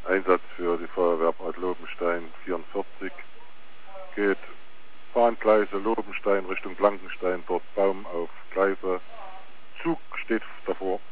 Einsatz für die Feuerwehr Bad Lobenstein 44. Geht Bahngleise Lobenstein Richtung Blankenstein, dort Baum auf Gleise. Zug steht davor.